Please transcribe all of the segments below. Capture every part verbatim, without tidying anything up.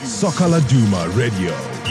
Soccer Laduma Radio.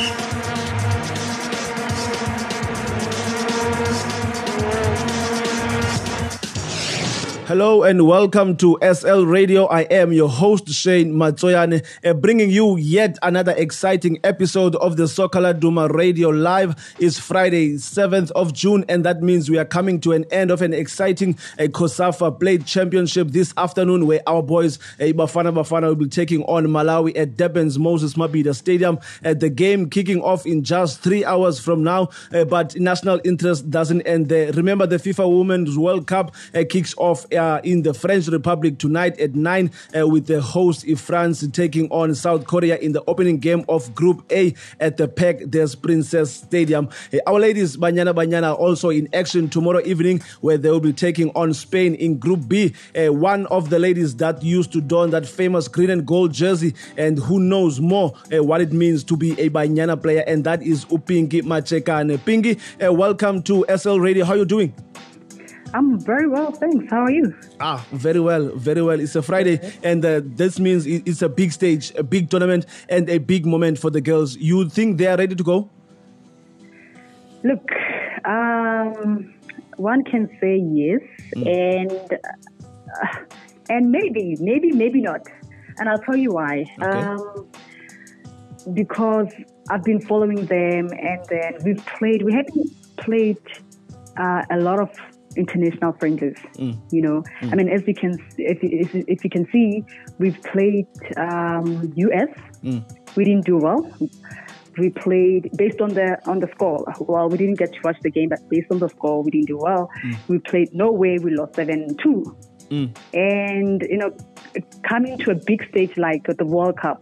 Hello and welcome to S L Radio. I am your host Shane Matsoyane, uh, bringing you yet another exciting episode of the Soccer Laduma Radio Live. It's Friday, seventh of June, and that means we are coming to an end of an exciting uh, COSAFA Blade Championship this afternoon, where our boys uh, Bafana Bafana will be taking on Malawi at Durban's Moses Mabhida Stadium. Uh, the game kicking off in just three hours from now, uh, but national interest doesn't end there. Remember, the FIFA Women's World Cup uh, kicks off Uh, in the French Republic tonight at nine uh, with the host France taking on South Korea in the opening game of Group A at the Parc des Princes Stadium. Uh, our ladies Banyana Banyana also in action tomorrow evening, where they will be taking on Spain in Group B. Uh, one of the ladies that used to don that famous green and gold jersey, and who knows more uh, what it means to be a Banyana player, and that is Upingi Machekane. Pingi, uh, welcome to S L Radio. How are you doing? I'm very well, thanks. How are you? Ah, very well, very well. It's a Friday, and uh, this means it's a big stage, a big tournament, and a big moment for the girls. You think they are ready to go? Look, um, one can say yes, mm. and uh, and maybe, maybe, maybe not. And I'll tell you why. Okay. Um, because I've been following them, and then we've played. We haven't played uh, a lot of international friendlies, mm. you know. Mm. I mean, as you can, if if, if you can see, we've played um, U S. Mm. We didn't do well. We played based on the on the score. Well, we didn't get to watch the game, but based on the score, we didn't do well. Mm. We played Norway. We lost seven two. Mm. And you know, coming to a big stage like the World Cup,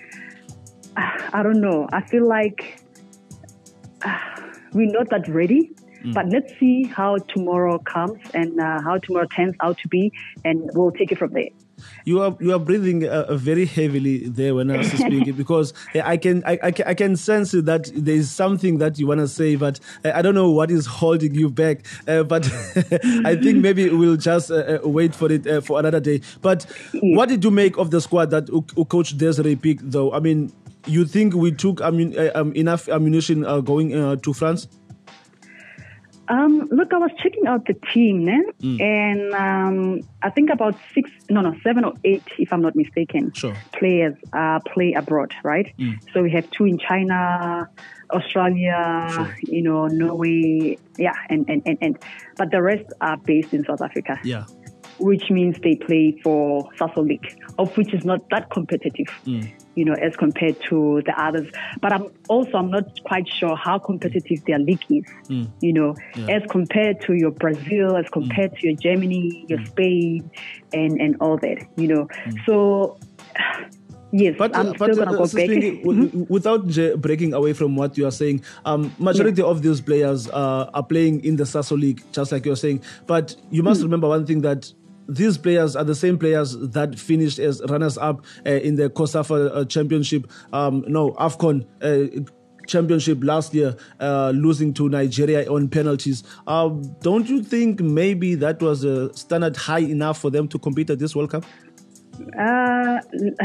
I don't know. I feel like uh, we're not that ready. Mm. But let's see how tomorrow comes and uh, how tomorrow turns out to be, and we'll take it from there. You are you are breathing uh, very heavily there when I was speaking, because I can I, I can I can sense that there is something that you want to say, but I don't know what is holding you back. Uh, but I think maybe we'll just uh, wait for it uh, for another day. But yeah. What did you make of the squad that U- U- Coach Desiree picked, though? I mean, you think we took I mean, uh, um, enough ammunition uh, going uh, to France? Um, look, I was checking out the team, eh? mm. and um, I think about six, no, no, seven or eight, if I'm not mistaken, sure. players uh, play abroad, right? Mm. So we have two in China, Australia, sure. you know, Norway, yeah, and, and, and, and, but the rest are based in South Africa. Yeah. Which means they play for Sasol League, of which is not that competitive, mm. you know, as compared to the others. But I'm also, I'm not quite sure how competitive their league is, mm. you know, yeah. as compared to your Brazil, as compared mm. to your Germany, your mm. Spain, and, and all that, you know. Mm. So, yes, but, I'm uh, still but, going to uh, go back. Mm-hmm. Without j- breaking away from what you are saying, um, majority yeah. of these players uh, are playing in the Sasol League, just like you're saying. But you must mm. remember one thing, that these players are the same players that finished as runners-up uh, in the COSAFA uh, Championship, um, no, AFCON uh, Championship last year, uh, losing to Nigeria on penalties. Uh, don't you think maybe that was a standard high enough for them to compete at this World Cup? Uh,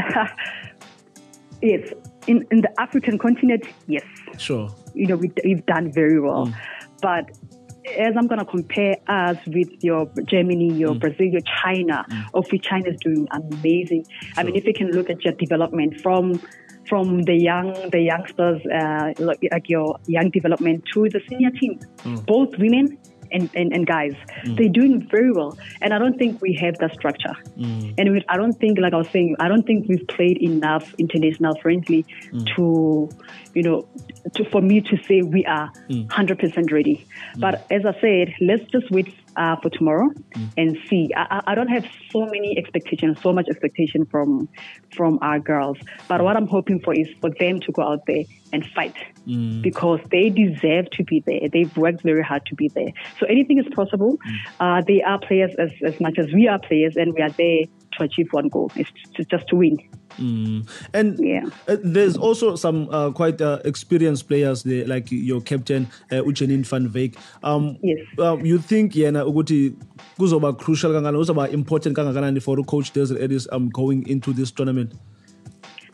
yes. In, in the African continent, yes. Sure. You know, we, we've done very well. Mm. But as I'm going to compare us with your Germany, your mm. Brazil, your China, mm. of which China is doing amazing. Sure. I mean, if you can look at your development from from the young, the youngsters, uh, like, like your young development to the senior team, mm. both women and, and, and guys, mm. they're doing very well. And I don't think we have that structure. Mm. And we, I don't think, like I was saying, I don't think we've played enough international friendly mm. to, you know, to, for me to say we are mm. one hundred percent ready. Mm. But as I said, let's just wait uh, for tomorrow mm. and see. I, I don't have so many expectations, so much expectation from from our girls. But what I'm hoping for is for them to go out there and fight mm. because they deserve to be there. They've worked very hard to be there. So anything is possible. Mm. Uh, they are players as, as much as we are players, and we are there to achieve one goal. It's to, just to win. Mm. And yeah. uh, there's also some uh, quite uh, experienced players there, like your captain uh, Uchenin van Wyk. Um, yes. Uh, you think yena ukuthi kuzoba crucial kangakanani, kuzoba important kangakanani for Coach Desiree Ellis um going into this tournament?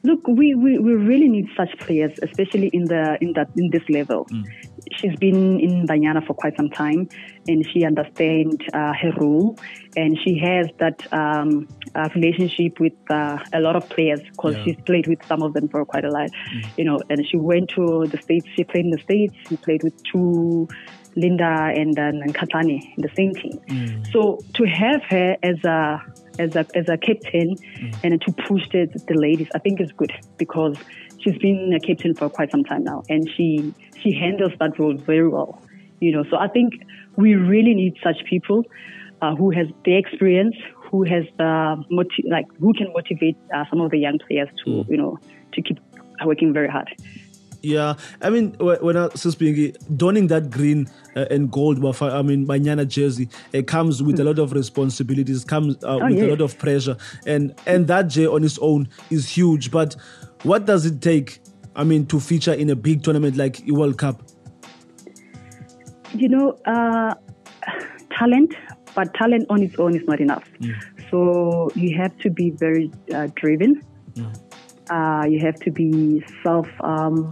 Look, we, we, we really need such players, especially in the in that in this level. Mm. She's been in Banyana for quite some time, and she understands uh, her role, and she has that um, uh, relationship with uh, a lot of players because yeah. she's played with some of them for quite a while, mm. you know. And she went to the States. She played in the States. She played with two. Linda and, uh, and Katani in the same team. Mm. So to have her as a as a as a captain mm. and to push the, the ladies, I think is good because she's been a captain for quite some time now, and she she handles that role very well. You know, so I think we really need such people uh, who has the experience, who has the motiv- like who can motivate uh, some of the young players to mm. you know to keep working very hard. Yeah, I mean, when I was speaking, donning that green uh, and gold, I mean, Banyana jersey, it comes with a lot of responsibilities, comes uh, oh, with yes. a lot of pressure, and and that J on its own is huge. But what does it take, I mean, to feature in a big tournament like the World Cup? You know, uh, talent, but talent on its own is not enough. Mm. So you have to be very uh, driven. Mm. Uh, you have to be self. Um,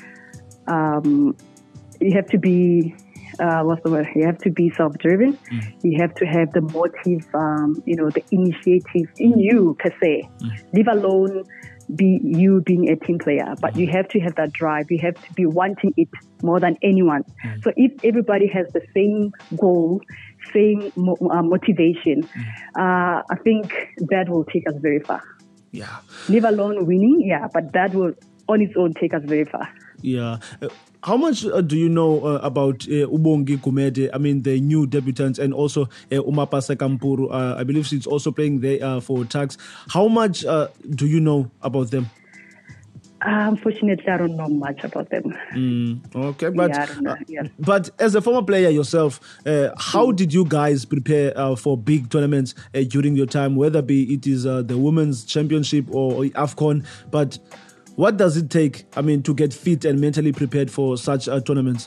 Um, you have to be, uh, what's the word? You have to be self-driven. Mm. You have to have the motive, um, you know, the initiative in you per se. Mm. Leave alone be you being a team player, but mm. you have to have that drive. You have to be wanting it more than anyone. Mm. So if everybody has the same goal, same mo- uh, motivation, mm. uh, I think that will take us very far. Yeah. Leave alone winning, yeah, but that will on its own take us very far. Yeah. Uh, how much uh, do you know uh, about uh, Ubongi Gumede, I mean, the new debutant, and also uh, Umapasa Kampuru? Uh, I believe she's also playing there uh, for Tuks. How much uh, do you know about them? Unfortunately, I don't know much about them. Mm, okay, but yeah, I don't know. Uh, yeah. but as a former player yourself, uh, how mm. did you guys prepare uh, for big tournaments uh, during your time, whether be it is uh, the Women's Championship or, or AFCON? But what does it take, I mean, to get fit and mentally prepared for such uh, tournaments?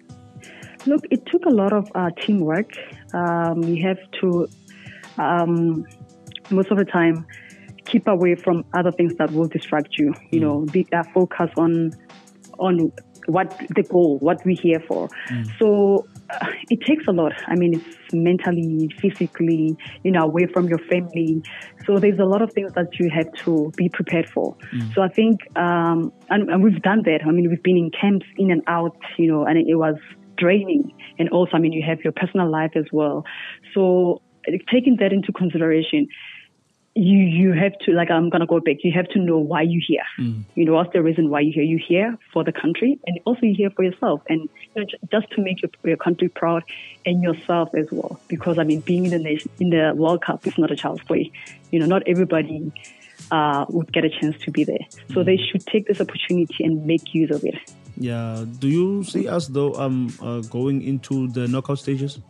Look, it took a lot of uh, teamwork. Um, you have to, um, most of the time, keep away from other things that will distract you. You mm. know, be uh, focus on on what the goal, what we're here for. Mm. So uh, it takes a lot. I mean, it's mentally, physically, you know, away from your family. So there's a lot of things that you have to be prepared for. Mm. So I think, um, and, and we've done that. I mean, we've been in camps in and out, you know, and it, it was draining. And also, I mean, you have your personal life as well. So taking that into consideration, You you have to, like, I'm going to go back, you have to know why you're here. Mm. You know, what's the reason why you're here? You're here for the country, and also you're here for yourself. And you know, just to make your, your country proud and yourself as well. Because, I mean, being in the nation, in the World Cup is not a child's play. You know, not everybody uh, would get a chance to be there. So mm. they should take this opportunity and make use of it. Yeah. Do you see us, though, um, uh, going into the knockout stages?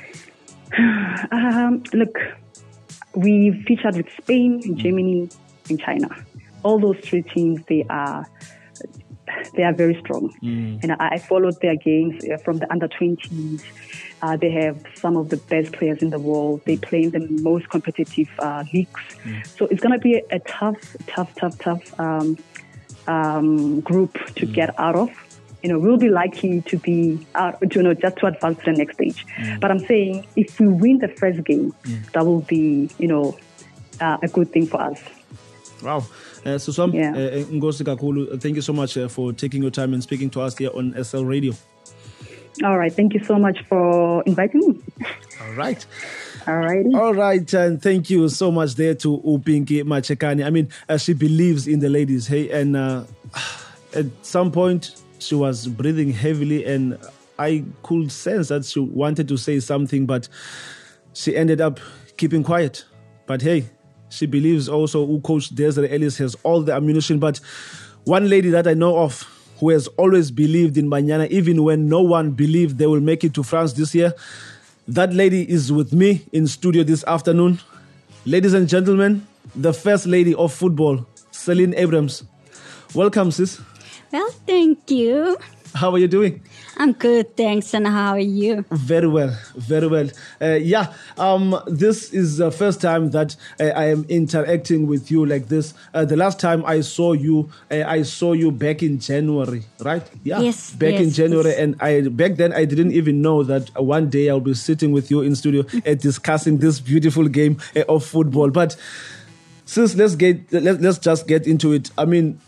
um, look... We featured with Spain, Germany, and China. All those three teams, they are they are very strong. Mm. And I, I followed their games from the under twenties. Uh, they have some of the best players in the world. They play in the most competitive uh, leagues. Mm. So it's going to be a, a tough, tough, tough, tough um, um, group to mm. get out of. You know, we'll be lucky to be out, you know, just to advance to the next stage. Mm. But I'm saying if we win the first game, mm. that will be, you know, uh, a good thing for us. Wow. Uh, so, Swam, yeah. uh, Ngosi Kakulu, thank you so much uh, for taking your time and speaking to us here on S L Radio. All right. Thank you so much for inviting me. All right. All right. All right. And thank you so much there to Upinki Machekani. I mean, uh, she believes in the ladies. Hey, and uh, at some point, she was breathing heavily, and I could sense that she wanted to say something, but she ended up keeping quiet. But hey, she believes also who Coach Desiree Ellis has all the ammunition. But one lady that I know of who has always believed in Banyana, even when no one believed they will make it to France this year, that lady is with me in studio this afternoon. Ladies and gentlemen, the first lady of football, Celine Abrams. Welcome, sis. Well, thank you. How are you doing? I'm good, thanks. And how are you? Very well, very well. Uh, yeah, um, this is the first time that uh, I am interacting with you like this. Uh, the last time I saw you, uh, I saw you back in January, right? Yeah, yes. Back yes, in January, yes. and I back then I didn't even know that one day I'll be sitting with you in studio uh, discussing this beautiful game uh, of football. But since let's get let, let's just get into it. I mean,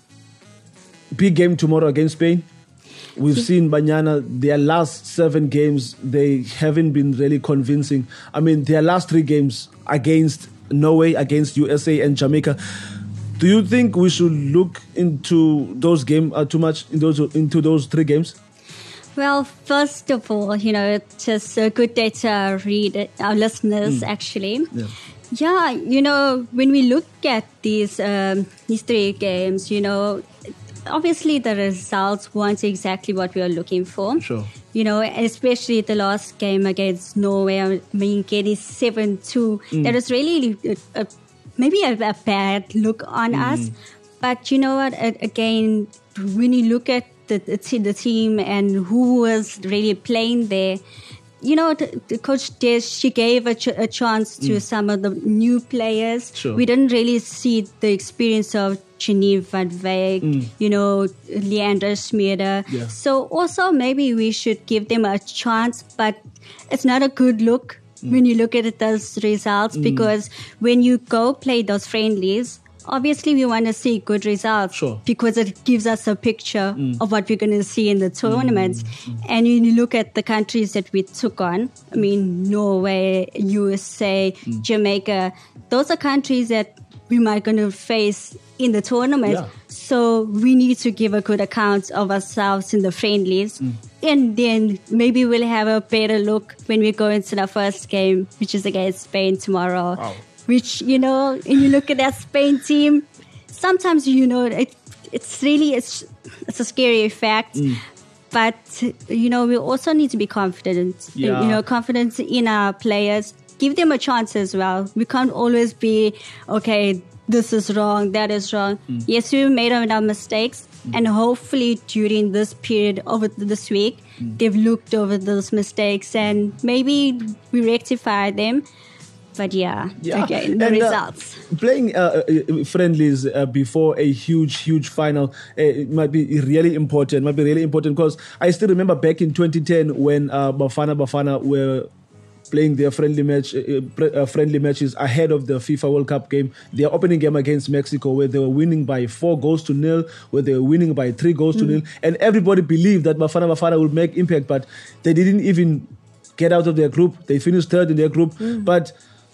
big game tomorrow against Spain. We've seen Banyana, their last seven games, they haven't been really convincing. I mean, their last three games against Norway, against U S A and Jamaica. Do you think we should look into those games uh, too much in those into those three games? Well, first of all, you know, it's just a good day to read our listeners, mm. actually. Yeah. yeah, you know, when we look at these um, these three games, you know, obviously the results weren't exactly what we were looking for. Sure. You know, especially the last game against Norway, I mean, getting seven two. Mm. That was really a, a, maybe a, a bad look on mm. us. But you know what? Again, when you look at the, the team and who was really playing there, you know, the, the coach Des, she gave a, ch- a chance to mm. some of the new players. Sure. We didn't really see the experience of Genevieve van Wyk, mm. you know, Leander Smeeder. Yeah. So also maybe we should give them a chance, but it's not a good look mm. when you look at it, those results, mm. because when you go play those friendlies, obviously we want to see good results, sure. because it gives us a picture mm. of what we're going to see in the tournaments. Mm. And when you look at the countries that we took on, I mean, Norway, U S A, mm. Jamaica, those are countries that we might going to face in the tournament. Yeah. So we need to give a good account of ourselves in the friendlies. Mm. And then maybe we'll have a better look when we go into the first game, which is against Spain tomorrow. Wow. Which, you know, when you look at that Spain team, sometimes, you know, it, it's really, it's, it's a scary fact. Mm. But, you know, we also need to be confident, yeah. you know, confident in our players. Give them a chance as well. We can't always be, okay, this is wrong, that is wrong. Mm. Yes, we made our mistakes. Mm. And hopefully during this period over this week, mm. they've looked over those mistakes and maybe we rectify them. But yeah, yeah. again, the and, results. Uh, playing uh, uh, friendlies uh, before a huge, huge final uh, it might be really important. Might be really important because I still remember back in twenty ten when uh, Bafana Bafana were playing their friendly match, uh, uh, friendly matches ahead of the FIFA World Cup game. Their opening game against Mexico, where they were winning by four goals to nil, where they were winning by three goals mm. to nil, and everybody believed that Bafana Bafana would make impact, but they didn't even get out of their group. They finished third in their group, mm. but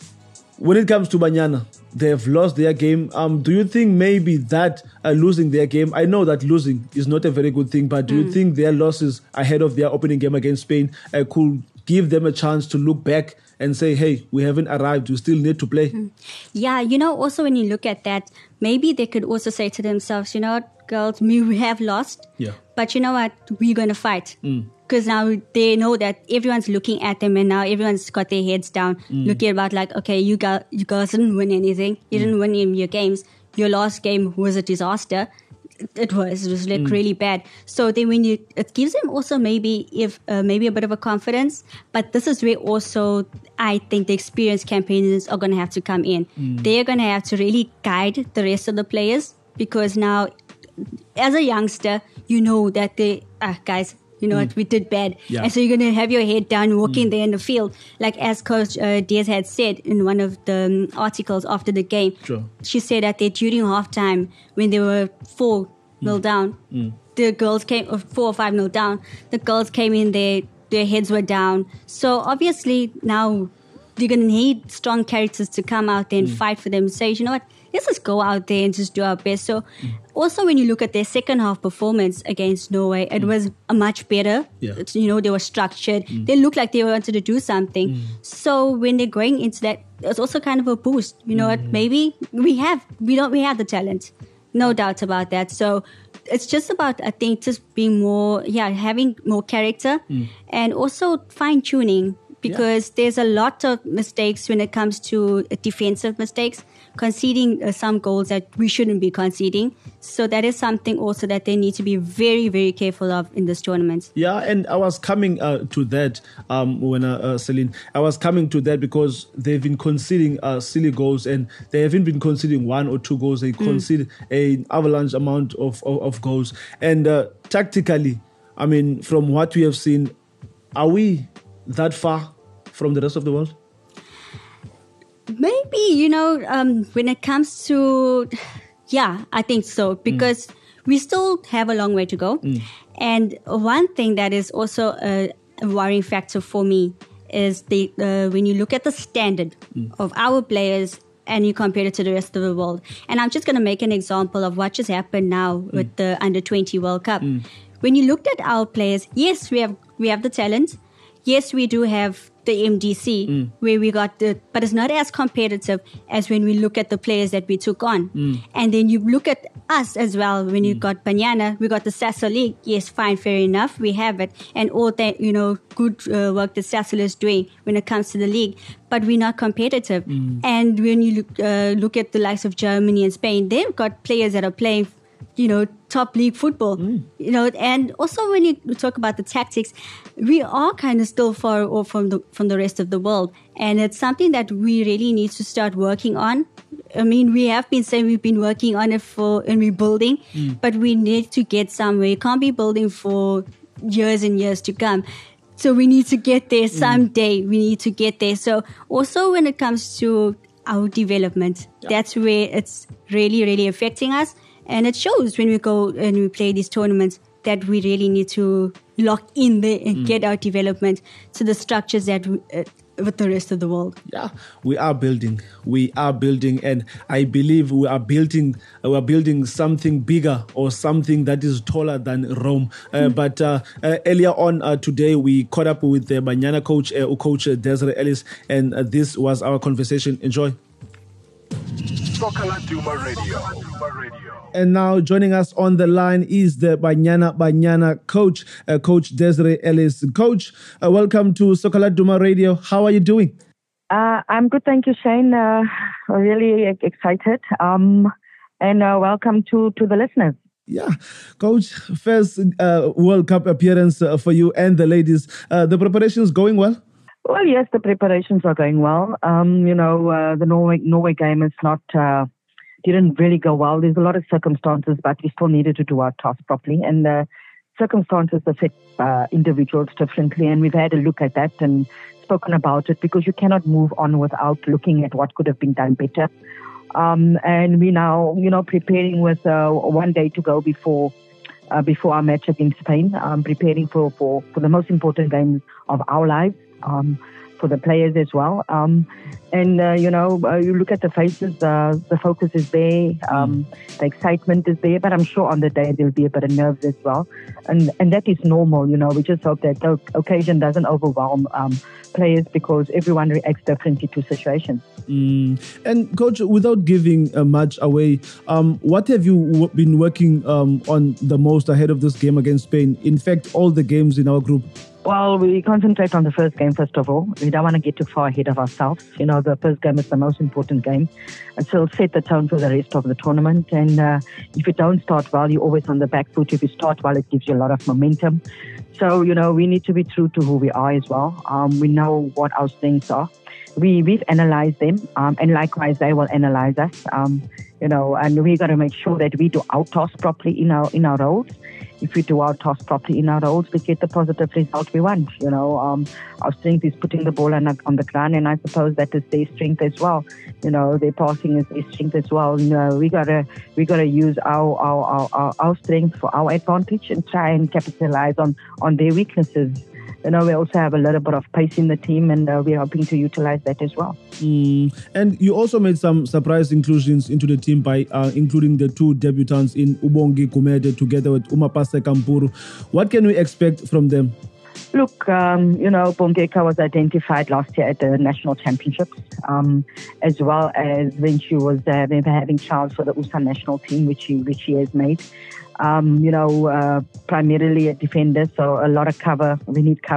when it comes to Banyana, they have lost their game. Um, do you think maybe that uh, losing their game, I know that losing is not a very good thing, but do mm. you think their losses ahead of their opening game against Spain uh, could give them a chance to look back and say, hey, we haven't arrived, we still need to play? Mm. Yeah, you know, also when you look at that, maybe they could also say to themselves, you know what, girls, we have lost, yeah. but you know what, we're going to fight. Mm. Because now they know that everyone's looking at them and now everyone's got their heads down, mm. looking about like, okay, you got, you guys didn't win anything. You mm. didn't win any of your games. Your last game was a disaster. It was. It was like mm. really bad. So then when you, it gives them also maybe if uh, maybe a bit of a confidence. But this is where also I think the experienced campaigners are going to have to come in. Mm. They're going to have to really guide the rest of the players because now, as a youngster, you know that they, ah, guys, you know, mm. we did bad. Yeah. And so you're going to have your head down walking mm. there in the field. Like as Coach uh, Diaz had said in one of the um, articles after the game, sure. she said that they, during halftime, when they were four nil mm. down, mm. the girls came, or four or five nil down, the girls came in there, their heads were down. So obviously now you're going to need strong characters to come out there and mm. fight for them. Say, you know what, let's just go out there and just do our best. So mm. also when you look at their second half performance against Norway, it mm. was a much better. Yeah. You know, they were structured. Mm. They looked like they wanted to do something. Mm. So when they're going into that, it's also kind of a boost. You know mm. what, maybe we have, we don't, we have the talent. No doubt about that. So it's just about, I think, just being more, yeah, having more character mm. and also fine tuning. because yeah. there's a lot of mistakes when it comes to defensive mistakes, conceding uh, some goals that we shouldn't be conceding. So that is something also that they need to be very, very careful of in this tournament. Yeah, and I was coming uh, to that um, when uh, uh, Celine, I was coming to that because they've been conceding uh, silly goals, and they haven't been conceding one or two goals. They mm. concede an avalanche amount of, of, of goals. And uh, tactically, I mean, from what we have seen, are we that far from the rest of the world? Maybe, you know, um, when it comes to, yeah, I think so, because mm. we still have a long way to go. Mm. And one thing that is also a, a worrying factor for me is the uh, when you look at the standard mm. of our players and you compare it to the rest of the world. And I'm just going to make an example of what just happened now mm. with the under twenty World Cup. Mm. When you looked at our players, yes, we have we have the talent. Yes, we do have the M D C mm. where we got the, but it's not as competitive as when we look at the players that we took on. Mm. And then you look at us as well. When you mm. got Banyana, we got the Sasol League. Yes, fine, fair enough. We have it. And all that, you know, good uh, work that Sasol is doing when it comes to the league. But we're not competitive. Mm. And when you look, uh, look at the likes of Germany and Spain, they've got players that are playing, you know, top league football, mm. you know, and also when you talk about the tactics, we are kind of still far off from the from the rest of the world, and it's something that we really need to start working on. I mean, we have been saying we've been working on it for and we're building, mm. but we need to get somewhere. You can't be building for years and years to come. So we need to get there someday. Mm. We need to get there. So also when it comes to our development, yeah. that's where it's really, really affecting us. And it shows when we go and we play these tournaments that we really need to lock in there and mm. get our development to the structures that we, uh, with the rest of the world. Yeah, we are building. We are building, and I believe we are building. Uh, we are building something bigger or something that is taller than Rome. Uh, mm. But uh, uh, earlier on uh, today, we caught up with the Banyana coach, uh, coach Desiree Ellis, and uh, this was our conversation. Enjoy. Soccer Duma Radio. And now joining us on the line is the Banyana Banyana coach, uh, Coach Desiree Ellis. Coach, uh, welcome to Soccer Duma Radio. How are you doing? Uh, I'm good, thank you, Shane. Uh, really excited. Um, and uh, welcome to, to the listeners. Yeah, Coach, first uh, World Cup appearance uh, for you and the ladies. Uh, the preparations going well? Well, yes, the preparations are going well. Um, you know, uh, the Norway Norway game is not uh, didn't really go well. There's a lot of circumstances, but we still needed to do our task properly. And the circumstances affect uh, individuals differently. And we've had a look at that and spoken about it because you cannot move on without looking at what could have been done better. Um, and we now, you know, preparing with uh, one day to go before uh, before our match against Spain. Um, preparing for, for, for the most important game of our lives. Um, for the players as well. Um, and, uh, you know, uh, you look at the faces, uh, the focus is there, um, mm. the excitement is there, but I'm sure on the day there'll be a bit of nerves as well. And and that is normal, you know. We just hope that the occasion doesn't overwhelm um, players because everyone reacts differently to situations. Mm. And, Coach, without giving uh, much away, um, what have you w- been working um, on the most ahead of this game against Spain? In fact, all the games in our group. Well, we concentrate on the first game, first of all. We don't want to get too far ahead of ourselves. You know, the first game is the most important game. And so it'll set the tone for the rest of the tournament. And uh, if you don't start well, you're always on the back foot. If you start well, it gives you a lot of momentum. So, you know, we need to be true to who we are as well. Um, we know what our strengths are. We, we've analyzed them, um, and likewise, they will analyze us. Um, you know, and we got to make sure that we do our task properly in our in our roles. If we do our task properly in our roles, we get the positive result we want. You know, um, our strength is putting the ball on, on the ground, and I suppose that is their strength as well. You know, their passing is their strength as well. You know, we gotta we gotta use our our, our, our strength for our advantage and try and capitalize on, on their weaknesses. You know, we also have a little bit of pace in the team, and uh, we're hoping to utilize that as well. Mm. And you also made some surprise inclusions into the team by uh, including the two debutants in Ubongi Kumede together with Umapase Kampuru. What can we expect from them? Look, um, you know, Bongeka was identified last year at the national championships, um, as well as when she was uh, having trials for the U S A national team, which she, which she has made. Um, you know, uh, primarily a defender, so a lot of cover. We need cover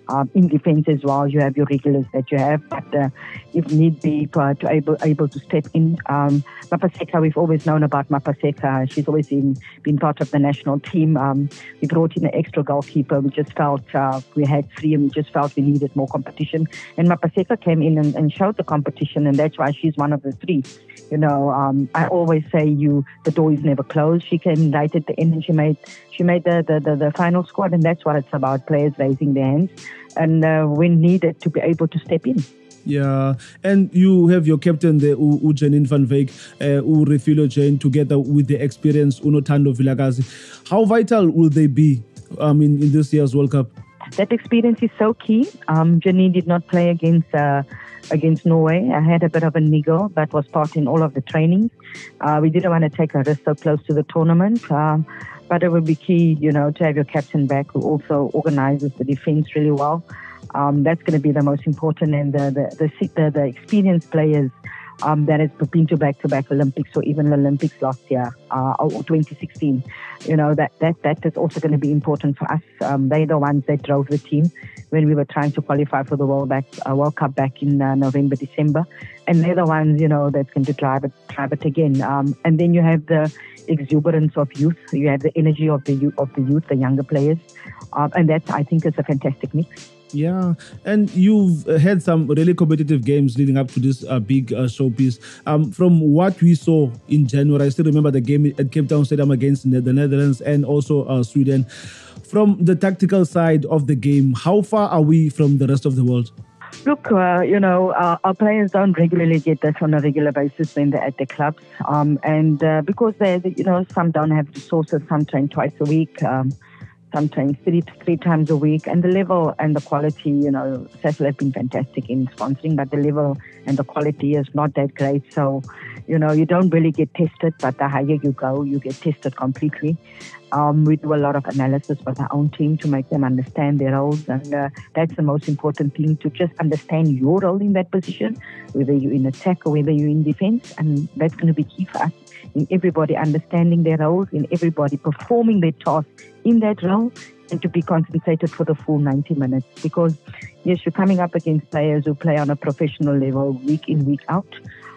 Um, in defense as well, you have your regulars that you have, but uh, if need be, to, to able able to step in. Um, Mapaseka, we've always known about Mapaseka. She's always been, been part of the national team. Um, we brought in an extra goalkeeper. We just felt uh, we had three and we just felt we needed more competition. And Mapaseka came in and, and showed the competition, and that's why she's one of the three. You know, um, I always say you the door is never closed. She came right at the end and she made she made the, the, the, the final squad, and that's what it's about, players raising their hands and uh, when needed to be able to step in. Yeah, and you have your captain there, U, U Janine van Wyk, uh, U Refilio Jane, together with the experienced Unotando Vilakazi. How vital will they be um, in, in this year's World Cup? That experience is so key. Um, Janine did not play against uh, against Norway. I had a bit of a niggle that was part in all of the trainings. Uh, we didn't want to take a risk so close to the tournament. Um, But it would be key, you know, to have your captain back who also organizes the defense really well. Um, that's going to be the most important. And the the the, the, the experienced players um, that has been to back-to-back Olympics or even the Olympics last year uh, or twenty sixteen, you know, that, that, that is also going to be important for us. Um, they're the ones that drove the team when we were trying to qualify for the World, back, uh, World Cup back in uh, November, December. And they're the ones, you know, that's going to drive it, drive it again. Um, and then you have the exuberance of youth. You have the energy of the youth, of the youth, the younger players. Um, and that, I think, is a fantastic mix. Yeah, and you've had some really competitive games leading up to this uh, big uh, showpiece. Um, from what we saw in January, I still remember the game at Cape Town Stadium against the Netherlands and also uh, Sweden. From the tactical side of the game, how far are we from the rest of the world? Look, uh, you know, uh, our players don't regularly get this on a regular basis when they're at the clubs. Um, and uh, because they, you know, some don't have resources, some train twice a week. Um, sometimes three three times a week. And the level and the quality, you know, Cecil have been fantastic in sponsoring, but the level and the quality is not that great. So, you know, you don't really get tested, but the higher you go, you get tested completely. Um, we do a lot of analysis with our own team to make them understand their roles. And uh, that's the most important thing, to just understand your role in that position, whether you're in attack or whether you're in defense. And that's going to be key for us, in everybody understanding their roles, in everybody performing their task in that role, and to be concentrated for the full ninety minutes. Because, yes, you're coming up against players who play on a professional level week in, week out.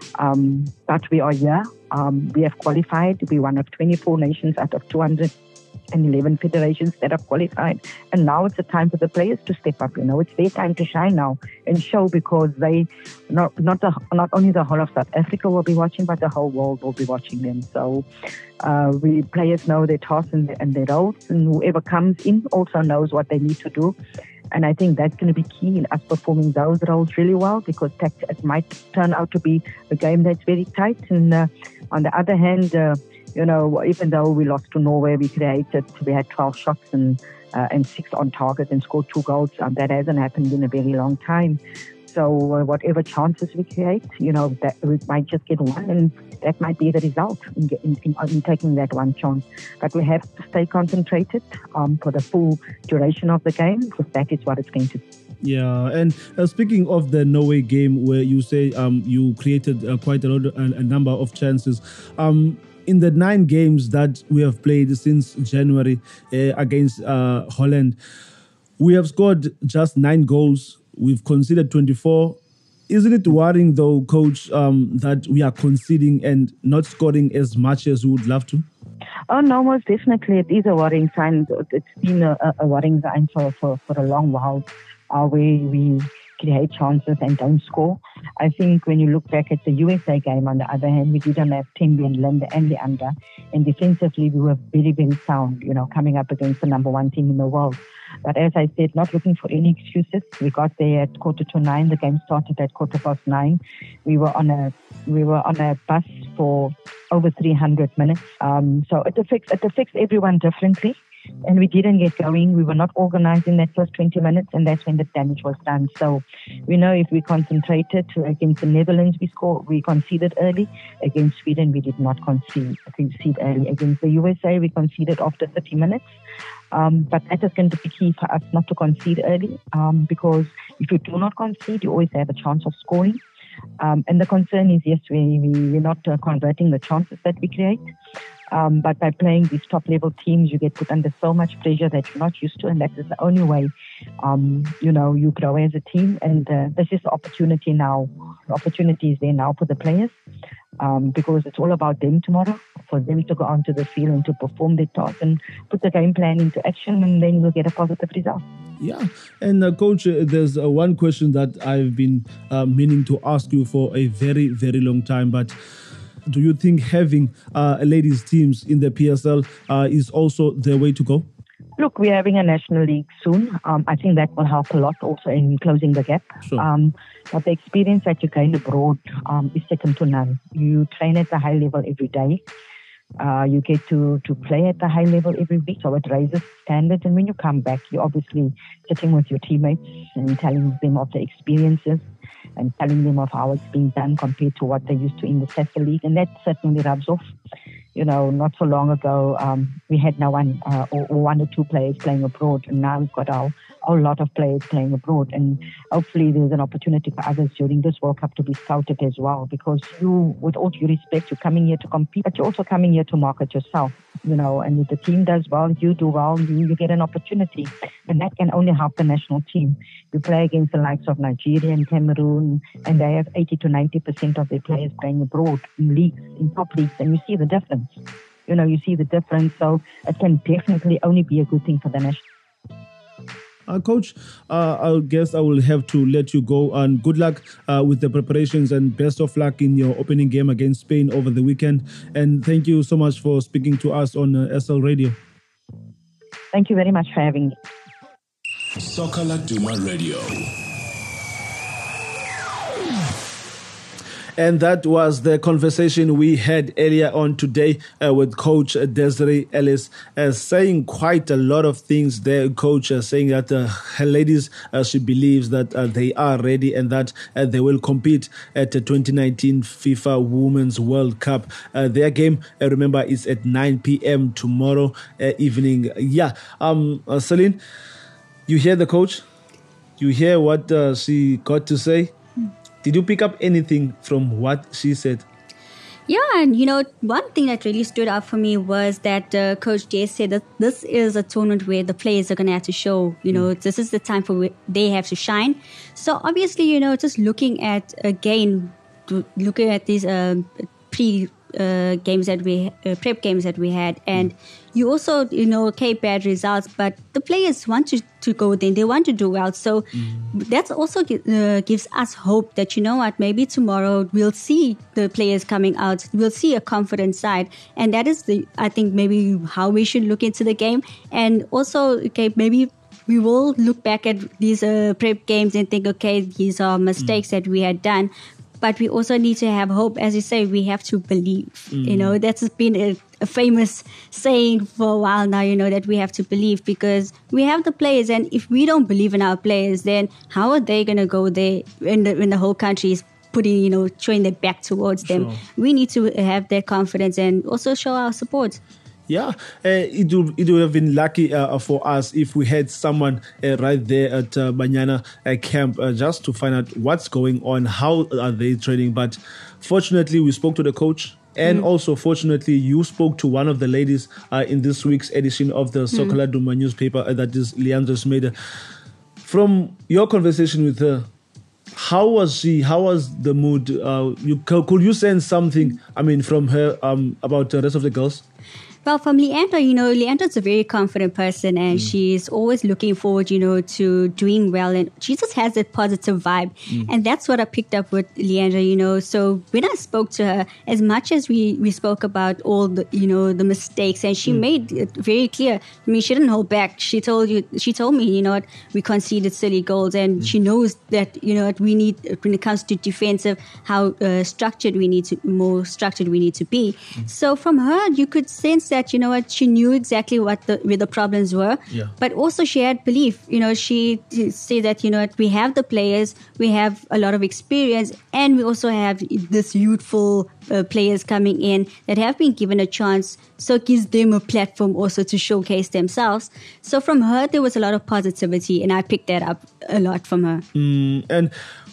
Um, but we are here. Um, we have qualified. We're one of twenty-four nations out of two hundred eleven federations that have qualified. And now it's a time for the players to step up. You know, it's their time to shine now and show, because they, not not the, not only the whole of South Africa will be watching, but the whole world will be watching them. So uh, we players know their tasks and, and their roles, and whoever comes in also knows what they need to do. And I think that's going to be key in us performing those roles really well, because it might turn out to be a game that's very tight. And uh, on the other hand, uh, you know, even though we lost to Norway, we created, we had twelve shots and uh, and six on target and scored two goals. Um, that hasn't happened in a very long time. So uh, whatever chances we create, you know, that we might just get one, and that might be the result in, in, in, in taking that one chance. But we have to stay concentrated um, for the full duration of the game, because that is what it's going to be. Yeah, and uh, speaking of the Norway game, where you say um, you created uh, quite a lot, a, a number of chances. Um, in the nine games that we have played since January uh, against uh, Holland, we have scored just nine goals. We've conceded twenty-four. Isn't it worrying, though, Coach, um, that we are conceding and not scoring as much as we would love to? Oh, no, most definitely. It is a worrying sign. It's been a, a worrying sign for, for, for a long while. Uh, we, we create chances and don't score. I think when you look back at the U S A game, on the other hand, we didn't have Tembi and Linda and Leander. And defensively, we were very, very sound, you know, coming up against the number one team in the world. But as I said, not looking for any excuses. We got there at quarter to nine. The game started at quarter past nine. We were on a we were on a bus for over three hundred minutes. Um, so it affects it affects everyone differently. And we didn't get going. We were not organized in that first twenty minutes, and that's when the damage was done. So we know if we concentrated against the Netherlands, we scored, we conceded early. Against Sweden, we did not concede, concede early. Against the U S A, we conceded after thirty minutes. Um, but that is going to be key for us, not to concede early, um, because if you do not concede, you always have a chance of scoring. Um, and the concern is, yes, we, we, we're not uh, converting the chances that we create. Um, but by playing these top-level teams, you get put under so much pressure that you're not used to, and that is the only way, um, you know, you grow as a team. And uh, this is the opportunity now. The opportunity is there now for the players, um, because it's all about them tomorrow, for them to go onto the field and to perform their task and put the game plan into action, and then you'll get a positive result. Yeah, and uh, Coach, uh, there's uh, one question that I've been uh, meaning to ask you for a very, very long time, but do you think having uh, ladies teams in the P S L uh, is also the way to go? Look, we're having a national league soon. Um, I think that will help a lot also in closing the gap. Sure. Um, but the experience that you gain abroad um, is second to none. You train at a high level every day. Uh, you get to, to play at the high level every week, so it raises standards. And when you come back, you're obviously sitting with your teammates and telling them of the experiences and telling them of how it's being done compared to what they used to in the S A F L League. And that certainly rubs off. You know, not so long ago, um, we had now one uh, or, or one or two players playing abroad, and now we've got our a lot of players playing abroad, and hopefully there's an opportunity for others during this World Cup to be scouted as well, because you, with all due respect, you're coming here to compete, but you're also coming here to market yourself, you know, and if the team does well, you do well, you, you get an opportunity, and that can only help the national team. You play against the likes of Nigeria and Cameroon, and they have eighty to ninety percent of their players playing abroad in leagues, in top leagues, and you see the difference. You know, you see the difference, so it can definitely only be a good thing for the national. Uh, Coach, uh, I guess I will have to let you go, and good luck uh, with the preparations and best of luck in your opening game against Spain over the weekend. And thank you so much for speaking to us on uh, S L Radio. Thank you very much for having me. Soccer Laduma Radio. And that was the conversation we had earlier on today uh, with Coach Desiree Ellis, uh, saying quite a lot of things there. Coach uh, saying that uh, her ladies, uh, she believes that uh, they are ready and that uh, they will compete at the twenty nineteen FIFA Women's World Cup. Uh, their game, uh, remember, is at nine p.m. tomorrow uh, evening. Yeah, um, uh, Celine, you hear the coach? You hear what uh, she got to say? Did you pick up anything from what she said? Yeah, and you know, one thing that really stood out for me was that uh, Coach Jay said that this is a tournament where the players are going to have to show, you know, mm. this is the time for where they have to shine. So obviously, you know, just looking at, again, looking at these uh, pre uh, games that we, uh, prep games that we had, and mm. you also, you know, okay, bad results, but the players want to, to go there, they want to do well. So mm. that's also uh, gives us hope that, you know what, maybe tomorrow we'll see the players coming out, we'll see a confident side. And that is, the I think, maybe how we should look into the game. And also, okay, maybe we will look back at these uh, prep games and think, okay, these are mistakes mm. that we had done. But we also need to have hope. As you say, we have to believe. Mm. You know, that's been a, a famous saying for a while now, you know, that we have to believe, because we have the players. And if we don't believe in our players, then how are they going to go there when the, when the whole country is putting, you know, showing their back towards them? Sure. We need to have that confidence and also show our support. Yeah, uh, it would it would have been lucky uh, for us if we had someone uh, right there at uh, Banyana uh, camp uh, just to find out what's going on, how are they training. But fortunately, we spoke to the coach. And mm. also, fortunately, you spoke to one of the ladies uh, in this week's edition of the Soccer Laduma mm. newspaper, uh, that is Leandra Smeda. From your conversation with her, how was she? How was the mood? Uh, you, could you sense something, I mean, from her um, about the rest of the girls? Well, from Leandra, you know, Leandra's a very confident person, and mm. she's always looking forward, you know, to doing well. And she just has that positive vibe. Mm. And that's what I picked up with Leandra, you know. So when I spoke to her, as much as we, we spoke about all the, you know, the mistakes, and she mm. made it very clear. I mean, she didn't hold back. She told you, she told me, you know, we conceded silly goals, and mm. she knows that, you know, we need, when it comes to defensive, how uh, structured we need to, more structured we need to be. Mm. So from her, you could sense that that, you know what, she knew exactly what the where the problems were, yeah. but also she had belief. You know, she said that, you know what, we have the players, we have a lot of experience, and we also have this youthful uh, players coming in that have been given a chance, so it gives them a platform also to showcase themselves. So from her, there was a lot of positivity, and I picked that up a lot from her. Mm, and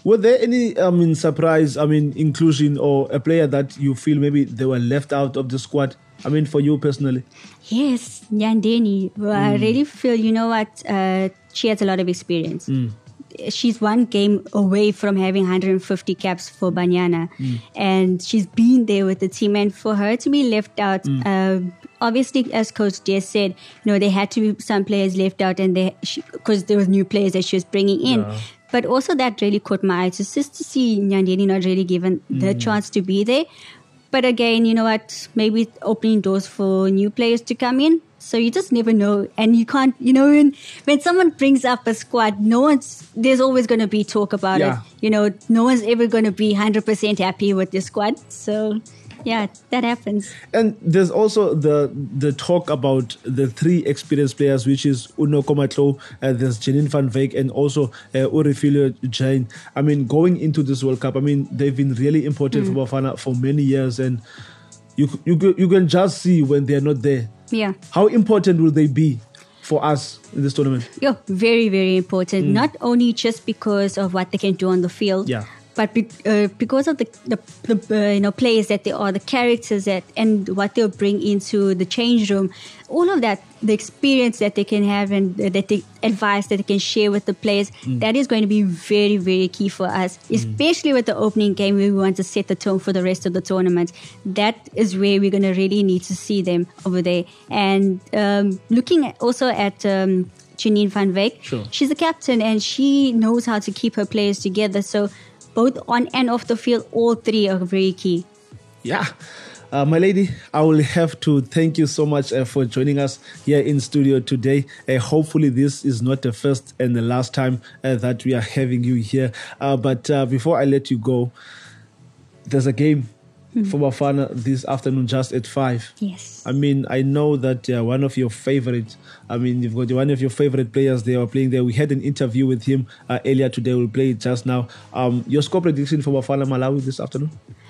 Were there any, I mean, surprise, I mean, inclusion or a player that you feel maybe they were left out of the squad? I mean, for you personally? Yes, Nyandeni. Well, I really feel, you know what, uh, she has a lot of experience. Mm. She's one game away from having one hundred fifty caps for Banyana. Mm. And she's been there with the team. And for her to be left out, mm. uh, obviously, as Coach Jess said, you know, there had to be some players left out and they because there was new players that she was bringing in. Yeah. But also that really caught my eye. It's just to see Nyandeni not really given mm. the chance to be there. But again, you know what, maybe opening doors for new players to come in. So you just never know. And you can't, you know, when, when someone brings up a squad, no one's, there's always going to be talk about yeah. it. You know, no one's ever going to be one hundred percent happy with the squad. So, yeah, that happens. And there's also the the talk about the three experienced players, which is Uno Komatlo, uh, there's Janine van Wyk, and also uh, Urifilio Jane. I mean, going into this World Cup, I mean, they've been really important mm. for Bafana for many years. And you, you, you can just see when they're not there. Yeah. How important will they be for us in this tournament? Yeah, very, very important. Mm. Not only just because of what they can do on the field, yeah. but be, uh, because of the, the, the uh, you know players that they are, the characters that, and what they'll bring into the change room, all of that, the experience that they can have and uh, that the advice that they can share with the players, mm. that is going to be very, very key for us, especially mm. with the opening game where we want to set the tone for the rest of the tournament. That is where we're going to really need to see them over there. And um, looking at, also at um, Janine van Wyk, sure. she's a captain and she knows how to keep her players together. So both on and off the field, all three are very key. Yeah. Uh, my lady, I will have to thank you so much uh, for joining us here in studio today. Uh, hopefully this is not the first and the last time uh, that we are having you here. Uh, but uh, before I let you go, there's a game mm-hmm. for Bafana this afternoon just at five. Yes. I mean, I know that uh, one of your favorite, I mean, you've got one of your favorite players there are playing there. We had an interview with him uh, earlier today. We'll play it just now. Um, your score prediction for Bafana Malawi this afternoon?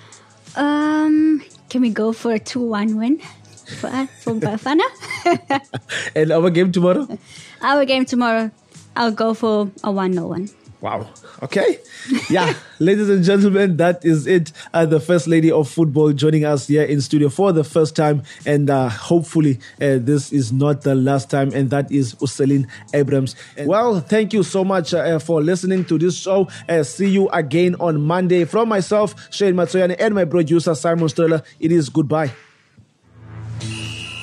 Um... Can we go for a two one win for, for Bafana? And our game tomorrow? Our game tomorrow, I'll go for a one nil one. Wow. Okay. Yeah. Ladies and gentlemen, that is it. Uh, the First Lady of Football joining us here in studio for the first time. And uh, hopefully uh, this is not the last time. And that is Uselin Abrams. And well, thank you so much uh, for listening to this show. Uh, see you again on Monday. From myself, Shane Matsoyane, and my producer, Simon Streller, it is goodbye.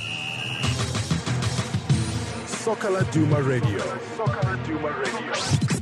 Soccer Laduma Radio. Soccer Laduma Radio.